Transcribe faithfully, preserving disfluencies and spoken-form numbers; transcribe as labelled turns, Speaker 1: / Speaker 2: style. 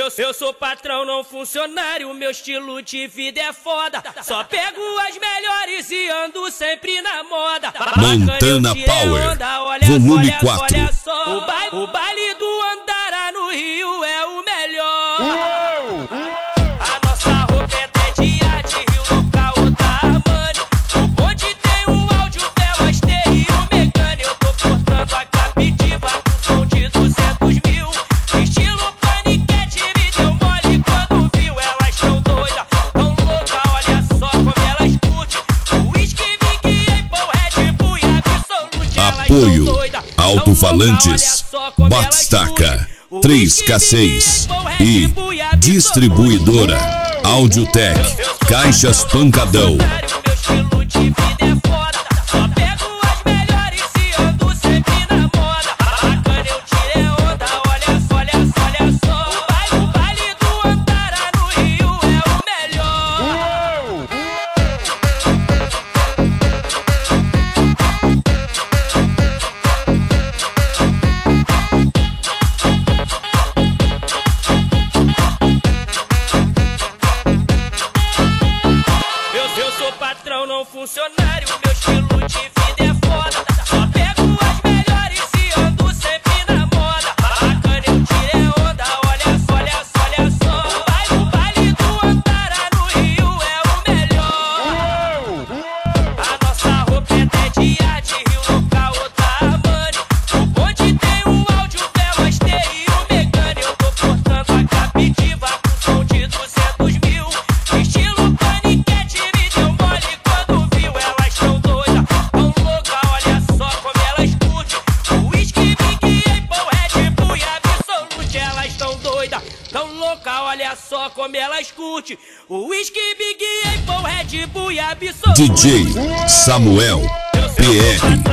Speaker 1: Eu, eu sou patrão, não funcionário, meu estilo de vida é foda. Só pego as melhores e ando sempre na moda.
Speaker 2: Montana Power,
Speaker 1: onda, olha
Speaker 2: volume
Speaker 1: só,
Speaker 2: quatro.
Speaker 1: Olha só, o baile, o baile do Andara no Rio é o melhor. Uou, uou. A nossa roupa é tedia de Rio, local da Armani. O bonde tem um áudio, velas, T e o Megane. Eu tô portando a captiva com som de duzentos mil. Estilo paniquete, me deu mole quando viu. Elas tão doidas, tão louca, olha só como elas curtem. O whisky, Big Apple, Red Bull e Absolute.
Speaker 2: Apoio Alto-Falantes, Batistaca, três K seis e Distribuidora Audiotech, Caixas Pancadão.
Speaker 1: Patrão, não funcionário, meu estilo de vida é foda. Só pego as melhores e ando sempre na moda. Bacana, eu tirei onda, olha só, olha só, olha só. O baile, o baile do Andara no Rio é o melhor. A nossa roupa é tedia de Rio, local da Armani. O bonde tem um áudio, velas, T e o Megane. Eu tô portando a captiva com som de duzentos mil. Estilo paniquete, me deu mole quando viu. Elas tão doidas, tão louca, olha só como elas curtem. O whisky, Big Apple, Red Bull e Absolute. Elas tão doidas, tão louca, olha só como elas curtem. O whisky, Big Apple, Red Bull e Absolute.
Speaker 2: D J Samuel P R